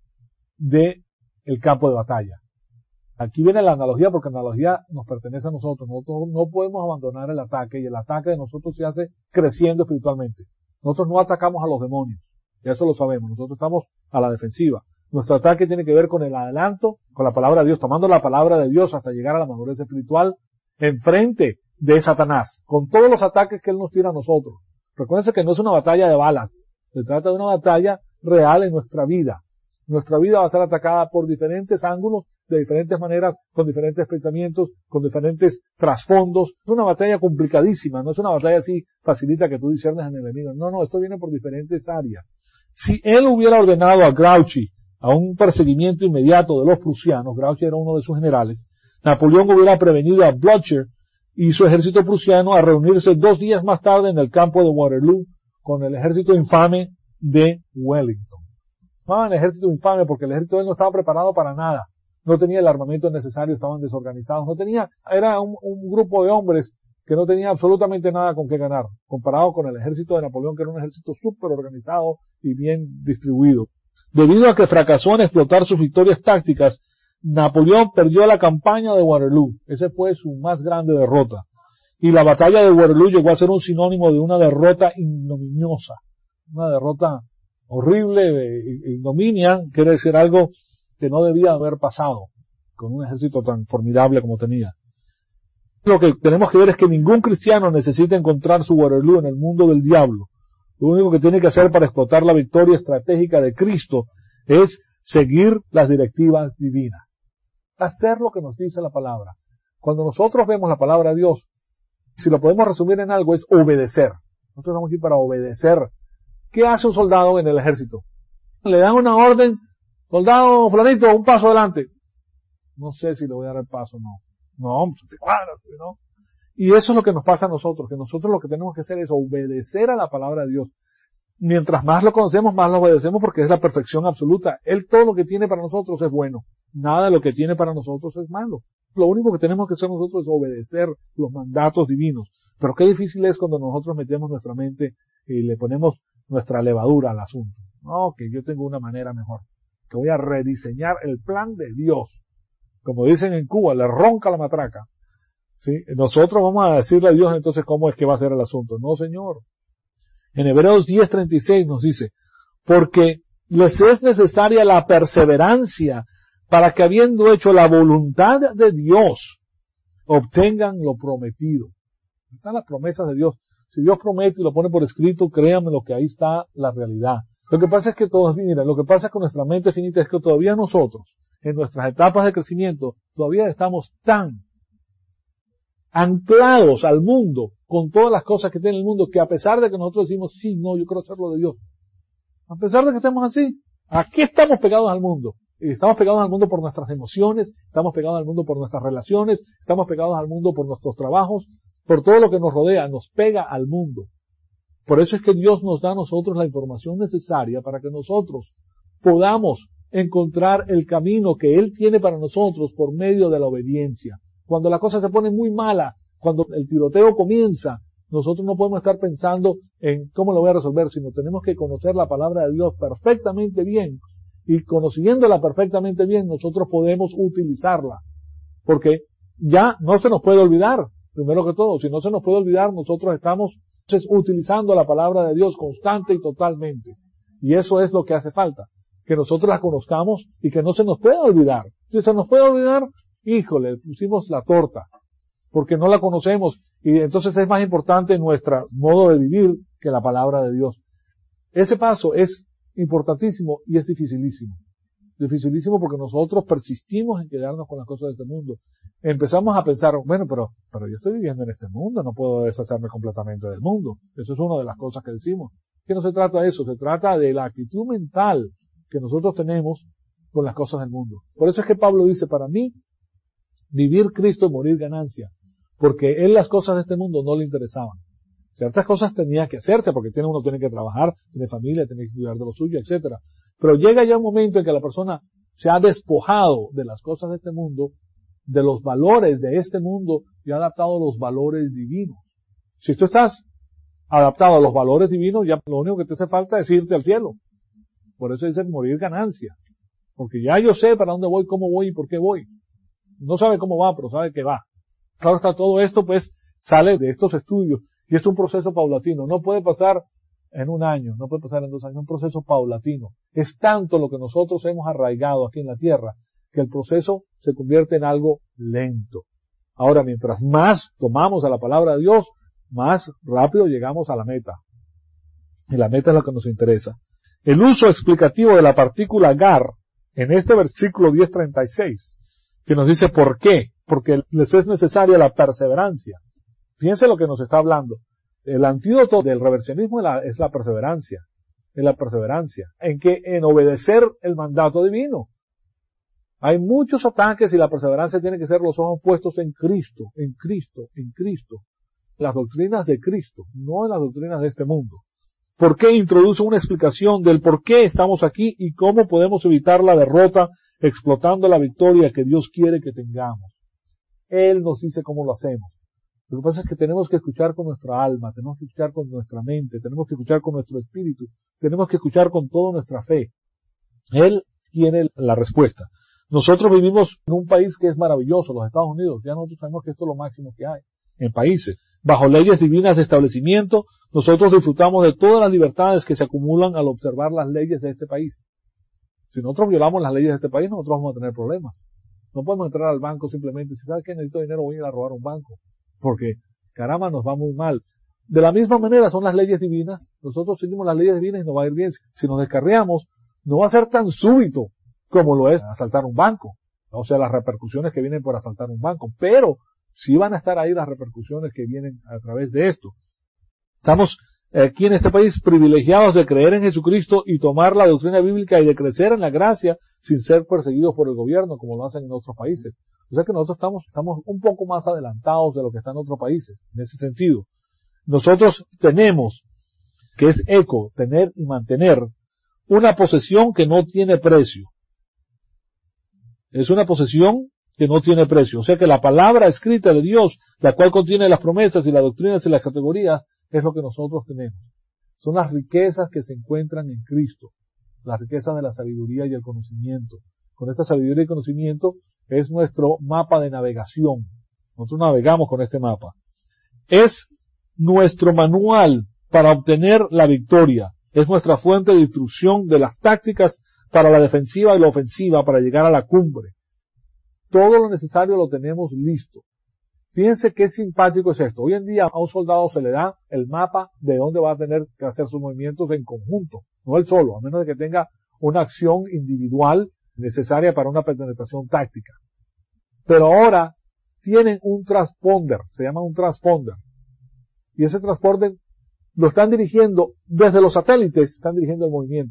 de el campo de batalla. Aquí viene la analogía, porque la analogía nos pertenece a nosotros. Nosotros no podemos abandonar el ataque, y el ataque de nosotros se hace creciendo espiritualmente. Nosotros no atacamos a los demonios, y eso lo sabemos. Nosotros estamos a la defensiva. Nuestro ataque tiene que ver con el adelanto, con la palabra de Dios, tomando la palabra de Dios hasta llegar a la madurez espiritual, enfrente de Satanás, con todos los ataques que él nos tira a nosotros. Recuérdense que no es una batalla de balas, se trata de una batalla real en nuestra vida. Nuestra vida va a ser atacada por diferentes ángulos, de diferentes maneras, con diferentes pensamientos, con diferentes trasfondos. Es una batalla complicadísima, no es una batalla así facilita que tú discernes en el enemigo. No, no, esto viene por diferentes áreas. Si él hubiera ordenado a Grouchy a un perseguimiento inmediato de los prusianos, Grouchy era uno de sus generales, Napoleón hubiera prevenido a Blücher y su ejército prusiano a reunirse dos días más tarde en el campo de Waterloo con el ejército infame de Wellington. Llamaban ejército infame porque el ejército de él no estaba preparado para nada. No tenía el armamento necesario, estaban desorganizados. No tenía, era un, un grupo de hombres que no tenía absolutamente nada con qué ganar, comparado con el ejército de Napoleón, que era un ejército súper organizado y bien distribuido. Debido a que fracasó en explotar sus victorias tácticas, Napoleón perdió la campaña de Waterloo. Esa fue su más grande derrota. Y la batalla de Waterloo llegó a ser un sinónimo de una derrota ignominiosa. Una derrota horrible, ignominia, quiere decir algo que no debía haber pasado con un ejército tan formidable como tenía. Lo que tenemos que ver es que ningún cristiano necesita encontrar su Waterloo en el mundo del diablo. Lo único que tiene que hacer para explotar la victoria estratégica de Cristo es seguir las directivas divinas. Hacer lo que nos dice la palabra. Cuando nosotros vemos la palabra de Dios, si lo podemos resumir en algo, es obedecer. Nosotros estamos aquí para obedecer. ¿Qué hace un soldado en el ejército? Le dan una orden, soldado fulanito, un paso adelante. No sé si le voy a dar el paso o no. No, te cuadras, ¿no? Y eso es lo que nos pasa a nosotros, que nosotros lo que tenemos que hacer es obedecer a la palabra de Dios. Mientras más lo conocemos, más lo obedecemos porque es la perfección absoluta. Él todo lo que tiene para nosotros es bueno. Nada de lo que tiene para nosotros es malo. Lo único que tenemos que hacer nosotros es obedecer los mandatos divinos. Pero qué difícil es cuando nosotros metemos nuestra mente y le ponemos nuestra levadura al asunto. No, que yo tengo una manera mejor. Que voy a rediseñar el plan de Dios. Como dicen en Cuba, le ronca la matraca. ¿Sí? Nosotros vamos a decirle a Dios entonces cómo es que va a ser el asunto. No, Señor. En Hebreos diez treinta y seis nos dice, porque les es necesaria la perseverancia para que habiendo hecho la voluntad de Dios, obtengan lo prometido. Están las promesas de Dios. Si Dios promete y lo pone por escrito, créanme lo que ahí está la realidad. Lo que pasa es que todos, mira, lo que pasa es que nuestra mente finita es que todavía nosotros, en nuestras etapas de crecimiento, todavía estamos tan anclados al mundo, con todas las cosas que tiene el mundo, que a pesar de que nosotros decimos, sí, no, yo quiero hacer lo de Dios, a pesar de que estemos así, aquí estamos pegados al mundo, Estamos pegados al mundo por nuestras emociones, estamos pegados al mundo por nuestras relaciones, estamos pegados al mundo por nuestros trabajos, por todo lo que nos rodea, nos pega al mundo. Por eso es que Dios nos da a nosotros la información necesaria para que nosotros podamos encontrar el camino que Él tiene para nosotros por medio de la obediencia. Cuando la cosa se pone muy mala, cuando el tiroteo comienza, nosotros no podemos estar pensando en cómo lo voy a resolver, sino tenemos que conocer la palabra de Dios perfectamente bien. Y conociéndola perfectamente bien, nosotros podemos utilizarla. Porque ya no se nos puede olvidar, primero que todo. Si no se nos puede olvidar, nosotros estamos entonces, utilizando la palabra de Dios constante y totalmente. Y eso es lo que hace falta. Que nosotros la conozcamos y que no se nos pueda olvidar. Si se nos puede olvidar, híjole, pusimos la torta. Porque no la conocemos. Y entonces es más importante nuestro modo de vivir que la palabra de Dios. Ese paso es importantísimo y es dificilísimo. Dificilísimo porque nosotros persistimos en quedarnos con las cosas de este mundo. Empezamos a pensar, bueno, pero, pero yo estoy viviendo en este mundo, no puedo deshacerme completamente del mundo. Eso es una de las cosas que decimos. Que no se trata de eso, se trata de la actitud mental que nosotros tenemos con las cosas del mundo. Por eso es que Pablo dice, para mí, vivir Cristo y morir ganancia. Porque él las cosas de este mundo no le interesaban. Ciertas cosas tenía que hacerse porque tiene, uno tiene que trabajar, tiene familia, tiene que cuidar de lo suyo, etcétera. Pero llega ya un momento en que la persona se ha despojado de las cosas de este mundo, de los valores de este mundo y ha adaptado a los valores divinos. Si tú estás adaptado a los valores divinos, ya lo único que te hace falta es irte al cielo. Por eso dice morir ganancia. Porque ya yo sé para dónde voy, cómo voy y por qué voy. No sabe cómo va, pero sabe que va. Claro está, todo esto pues sale de estos estudios. Y es un proceso paulatino. No puede pasar en un año, no puede pasar en dos años. Es un proceso paulatino. Es tanto lo que nosotros hemos arraigado aquí en la tierra que el proceso se convierte en algo lento. Ahora, mientras más tomamos a la palabra de Dios, más rápido llegamos a la meta. Y la meta es lo que nos interesa. El uso explicativo de la partícula gar en este versículo diez treinta y seis, que nos dice ¿por qué? Porque les es necesaria la perseverancia. Fíjense lo que nos está hablando. El antídoto del reversionismo es la, es la perseverancia. Es la perseverancia. ¿En qué? En obedecer el mandato divino. Hay muchos ataques y la perseverancia tiene que ser los ojos puestos en Cristo, en Cristo, en Cristo. Las doctrinas de Cristo, no en las doctrinas de este mundo. ¿Por qué introduce una explicación del por qué estamos aquí y cómo podemos evitar la derrota explotando la victoria que Dios quiere que tengamos? Él nos dice cómo lo hacemos. Lo que pasa es que tenemos que escuchar con nuestra alma, tenemos que escuchar con nuestra mente, tenemos que escuchar con nuestro espíritu, tenemos que escuchar con toda nuestra fe. Él tiene la respuesta. Nosotros vivimos en un país que es maravilloso, los Estados Unidos. Ya nosotros sabemos que esto es lo máximo que hay en países. Bajo leyes divinas de establecimiento, nosotros disfrutamos de todas las libertades que se acumulan al observar las leyes de este país. Si nosotros violamos las leyes de este país, nosotros vamos a tener problemas. No podemos entrar al banco simplemente, si sabes que necesito dinero, voy a ir a robar un banco. Porque, caramba, nos va muy mal. De la misma manera son las leyes divinas. Nosotros seguimos las leyes divinas y nos va a ir bien. Si nos descarriamos, no va a ser tan súbito como lo es asaltar un banco. O sea, las repercusiones que vienen por asaltar un banco. Pero sí van a estar ahí las repercusiones que vienen a través de esto. Estamos aquí en este país privilegiados de creer en Jesucristo y tomar la doctrina bíblica y de crecer en la gracia sin ser perseguidos por el gobierno como lo hacen en otros países. O sea que nosotros estamos, estamos un poco más adelantados de lo que están en otros países, en ese sentido. Nosotros tenemos, que es eco, tener y mantener, una posesión que no tiene precio. Es una posesión que no tiene precio. O sea que la palabra escrita de Dios, la cual contiene las promesas y las doctrinas y las categorías, es lo que nosotros tenemos. Son las riquezas que se encuentran en Cristo. Las riquezas de la sabiduría y el conocimiento. Con esta sabiduría y conocimiento es nuestro mapa de navegación. Nosotros navegamos con este mapa. Es nuestro manual para obtener la victoria. Es nuestra fuente de instrucción de las tácticas para la defensiva y la ofensiva para llegar a la cumbre. Todo lo necesario lo tenemos listo. Fíjense qué simpático es esto. Hoy en día a un soldado se le da el mapa de dónde va a tener que hacer sus movimientos en conjunto, no él solo, a menos de que tenga una acción individual necesaria para una penetración táctica. Pero ahora tienen un transponder, se llama un transponder. Y ese transponder lo están dirigiendo desde los satélites, están dirigiendo el movimiento.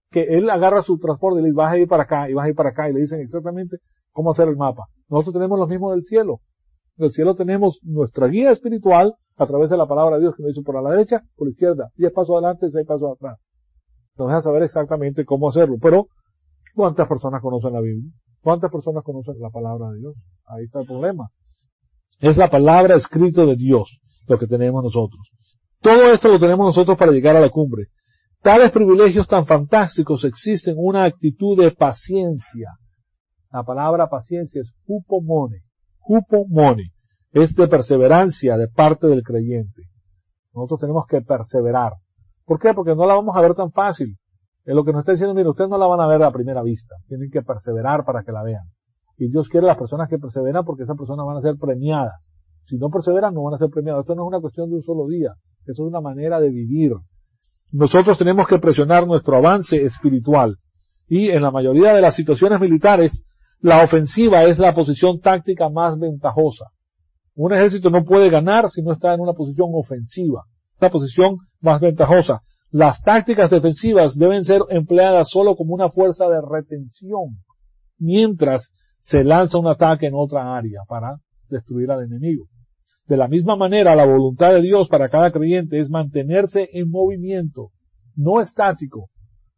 que él agarra su transporte y le dice, vas a ir para acá, y vas a ir para acá, y le dicen exactamente cómo hacer el mapa. Nosotros tenemos los mismos del cielo. Del cielo tenemos nuestra guía espiritual a través de la palabra de Dios, que nos dice por la derecha, por la izquierda, diez pasos adelante, seis pasos atrás. Nos deja saber exactamente cómo hacerlo. Pero, ¿cuántas personas conocen la Biblia? ¿Cuántas personas conocen la palabra de Dios? Ahí está el problema. Es la palabra escrita de Dios lo que tenemos nosotros. Todo esto lo tenemos nosotros para llegar a la cumbre. Tales privilegios tan fantásticos existen una actitud de paciencia. La palabra paciencia es hupomone. Hupomone. Es de perseverancia de parte del creyente. Nosotros tenemos que perseverar. ¿Por qué? Porque no la vamos a ver tan fácil. Es lo que nos está diciendo, mire, ustedes no la van a ver a primera vista. Tienen que perseverar para que la vean. Y Dios quiere las personas que perseveran porque esas personas van a ser premiadas. Si no perseveran, no van a ser premiados. Esto no es una cuestión de un solo día. Eso es una manera de vivir. Nosotros tenemos que presionar nuestro avance espiritual. Y en la mayoría de las situaciones militares, la ofensiva es la posición táctica más ventajosa. Un ejército no puede ganar si no está en una posición ofensiva. La posición más ventajosa. Las tácticas defensivas deben ser empleadas solo como una fuerza de retención, mientras se lanza un ataque en otra área para destruir al enemigo. De la misma manera, la voluntad de Dios para cada creyente es mantenerse en movimiento, no estático.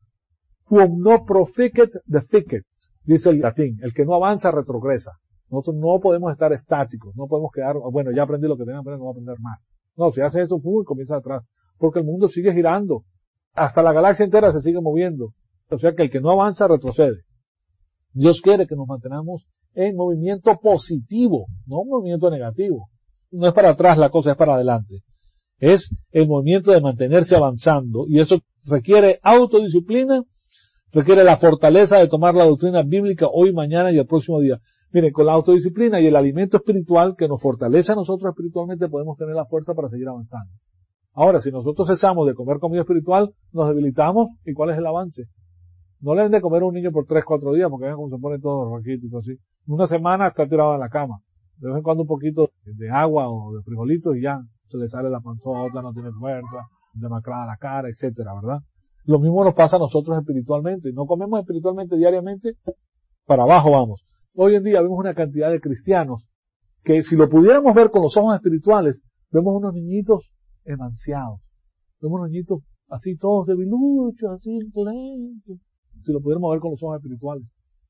Quum no proficet deficit, dice el latín. El que no avanza retrogresa. Nosotros no podemos estar estáticos, no podemos quedar, bueno, ya aprendí lo que tenía que aprender, no voy a aprender más. No, si hace eso, full, comienza atrás. Porque el mundo sigue girando. Hasta la galaxia entera se sigue moviendo. O sea que el que no avanza retrocede. Dios quiere que nos mantengamos en movimiento positivo, no un movimiento negativo. No es para atrás la cosa, es para adelante. Es el movimiento de mantenerse avanzando, y eso requiere autodisciplina, requiere la fortaleza de tomar la doctrina bíblica hoy, mañana y el próximo día. Miren, con la autodisciplina y el alimento espiritual que nos fortalece a nosotros espiritualmente, podemos tener la fuerza para seguir avanzando. Ahora, si nosotros cesamos de comer comida espiritual, nos debilitamos, ¿y cuál es el avance? No le den de comer a un niño por tres, cuatro días, porque vean cómo se pone todo raquítico así. Una semana está tirado en la cama. De vez en cuando un poquito de agua o de frijolitos y ya se le sale la panzota, no tiene fuerza, demacrada la cara, etcétera, ¿verdad? Lo mismo nos pasa a nosotros espiritualmente. No comemos espiritualmente diariamente, para abajo vamos. Hoy en día vemos una cantidad de cristianos que, si lo pudiéramos ver con los ojos espirituales, vemos unos niñitos emanciados. Vemos unos niñitos así todos debiluchos, así lentos. Si lo pudiéramos ver con los ojos espirituales.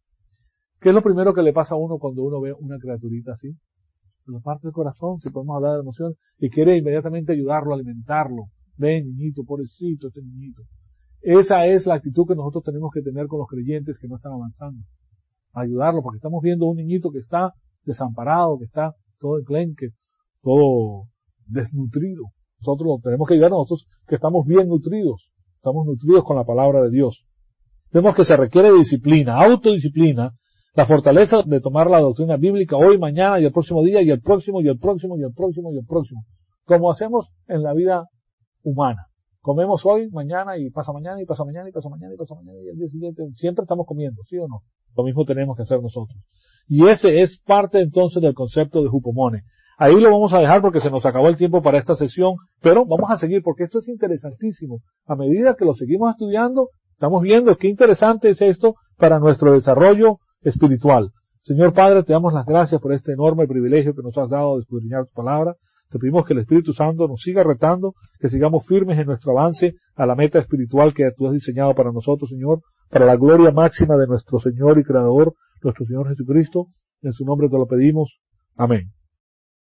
¿Qué es lo primero que le pasa a uno cuando uno ve una criaturita así? Se le parte el corazón, si podemos hablar de emoción, y quiere inmediatamente ayudarlo, alimentarlo. Ven, niñito, pobrecito, este niñito. Esa es la actitud que nosotros tenemos que tener con los creyentes que no están avanzando. Ayudarlo, porque estamos viendo un niñito que está desamparado, que está todo enclenque, todo desnutrido. Nosotros lo tenemos que ayudar a nosotros que estamos bien nutridos. Estamos nutridos con la palabra de Dios. Vemos que se requiere disciplina, autodisciplina, la fortaleza de tomar la doctrina bíblica hoy, mañana y el próximo día y el próximo y el próximo y el próximo y el próximo. Como hacemos en la vida humana. Comemos hoy, mañana y pasa mañana y pasa mañana y pasa mañana y pasa mañana y el día siguiente. Siempre estamos comiendo, ¿sí o no? Lo mismo tenemos que hacer nosotros. Y ese es parte entonces del concepto de hupomone. Ahí lo vamos a dejar porque se nos acabó el tiempo para esta sesión, pero vamos a seguir porque esto es interesantísimo. A medida que lo seguimos estudiando, estamos viendo qué interesante es esto para nuestro desarrollo espiritual. Señor Padre, te damos las gracias por este enorme privilegio que nos has dado de escudriñar tu palabra. Te pedimos que el Espíritu Santo nos siga retando, que sigamos firmes en nuestro avance a la meta espiritual que tú has diseñado para nosotros, Señor, para la gloria máxima de nuestro Señor y Creador, nuestro Señor Jesucristo. En su nombre te lo pedimos. Amén.